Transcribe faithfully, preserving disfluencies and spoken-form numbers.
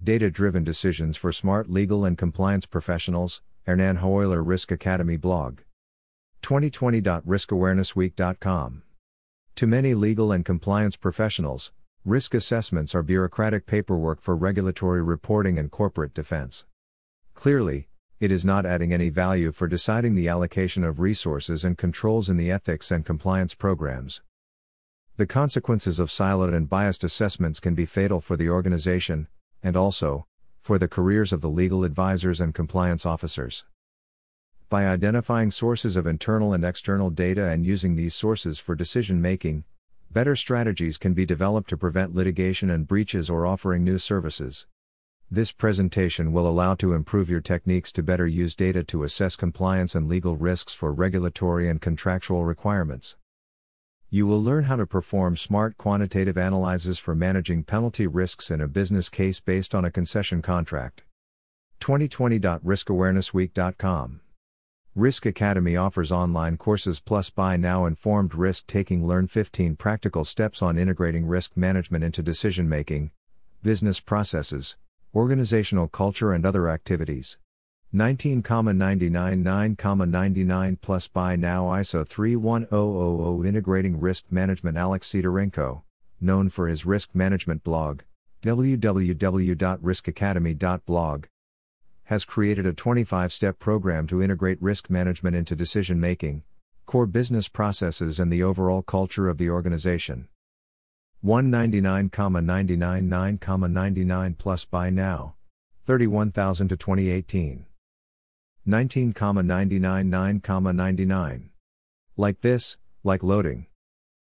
Data-driven decisions for smart legal and compliance professionals, Hernan Hoyler Risk Academy blog. twenty twenty dot risk awareness week dot com. To many legal and compliance professionals, risk assessments are bureaucratic paperwork for regulatory reporting and corporate defense. Clearly, it is not adding any value for deciding the allocation of resources and controls in the ethics and compliance programs. The consequences of siloed and biased assessments can be fatal for the organization, and also, for the careers of the legal advisors and compliance officers. By identifying sources of internal and external data and using these sources for decision making, better strategies can be developed to prevent litigation and breaches or offering new services. This presentation will allow to improve your techniques to better use data to assess compliance and legal risks for regulatory and contractual requirements. You will learn how to perform smart quantitative analyses for managing penalty risks in a business case based on a concession contract. twenty twenty dot risk awareness week dot com. Risk Academy offers online courses plus buy now informed risk-taking. Learn fifteen practical steps on integrating risk management into decision-making, business processes, organizational culture and other activities. nineteen ninety-nine nine ninety-nine plus buy now I S O three one zero zero zero Integrating Risk Management. Alex Sidorenko, known for his risk management blog, w w w dot risk academy dot blog, has created a twenty-five step program to integrate risk management into decision-making, core business processes and the overall culture of the organization. one ninety-nine ninety-nine nine ninety-nine plus buy now, thirty-one thousand to twenty eighteen. nineteen ninety-nine nine ninety-nine. Like this, like loading.